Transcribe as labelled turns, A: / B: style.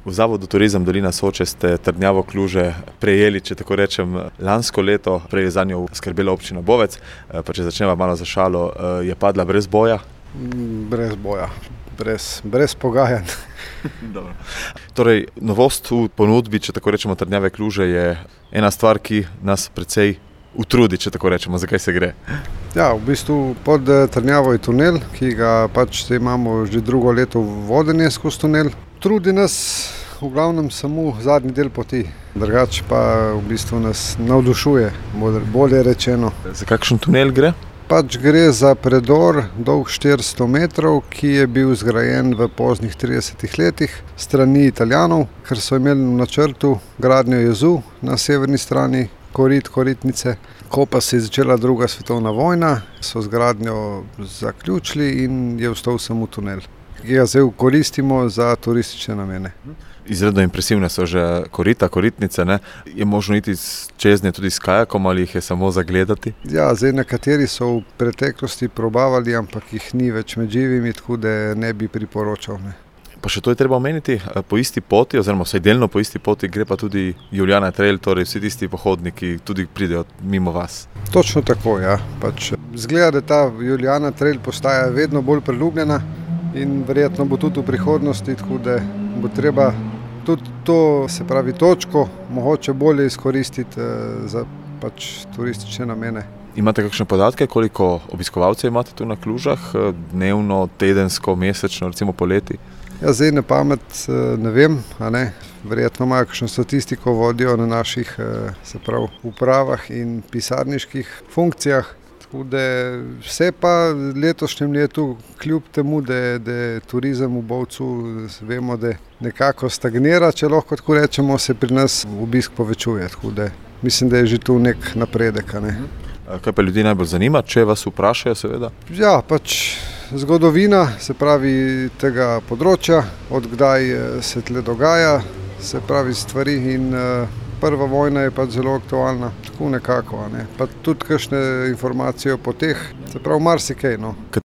A: V Zavodu Turizem Dolina Soče ste trdnjavo Kluže prejeli, če tako rečem, lansko leto, prej je za njo skrbela občina Bovec, pa če začneva malo za šalo, je padla brez boja?
B: Brez boja, brez pogajanj.
A: Torej, novost v ponudbi, če tako rečemo, trdnjave Kluže je ena stvar, ki nas precej utrudi, če tako rečemo. Zakaj se gre?
B: Ja, v bistvu pod trdnjavo je tunel, ki ga pač imamo že drugo leto vodenje skozi tunel. Trudi nas v glavnem samo zadnji del poti, drugače pa v bistvu nas navdušuje, bolje rečeno.
A: Za kakšen tunel gre?
B: Pač gre za predor dolg 400 metrov, ki je bil zgrajen v poznih 30 letih strani Italijanov, ker so imeli v načrtu gradnjo jezu na severni strani Koritnice. Ko pa se je začela druga svetovna vojna, so z gradnjo zaključili in je ostal samo tunel, ki ga zdaj koristimo za turistične namene.
A: Izredno impresivne so že koritnice, ne? Je možno iti čez nje tudi s kajakom ali jih je samo zagledati?
B: Ja, zdaj nekateri so v preteklosti probavali, ampak jih ni več med živimi, tako da ne bi priporočal. Ne.
A: Pa še to je treba omeniti, po isti poti, oziroma vsaj delno po isti poti, gre pa tudi Julijana Trail, torej vsi tisti pohodniki tudi pridejo mimo vas.
B: Točno tako, ja. Pač zgleda, da ta Julijana Trail postaja vedno bolj priljubljena in verjetno bo tudi v prihodnosti, tako da bo treba tudi to, se pravi točko, mogoče bolje izkoristiti za pač turistične namene.
A: Imate kakšne podatke, koliko obiskovalcev imate tu na Klužah, dnevno, tedensko, mesečno, recimo poleti?
B: Ja, zdaj na pamet ne vem, a ne. Verjetno imajo kakšno statistiko, vodijo na naših se pravi upravah in pisarniških funkcijah. Tako da vse pa letošnjem letu, kljub temu, da turizem v Bovcu vemo, da nekako stagnira, če lahko tako rečemo, se pri nas obisk povečuje. Tako da mislim, da je že tu nek napredek. A ne.
A: Kaj pa ljudi najbolj zanima, če vas vprašajo seveda?
B: Ja, pač zgodovina, se pravi tega področja, od kdaj se tle dogaja, se pravi stvari in prva vojna je pač zelo aktualna, tako nekako. A ne. Pa tudi kakšne informacije o poteh, se pravi marsikaj. No.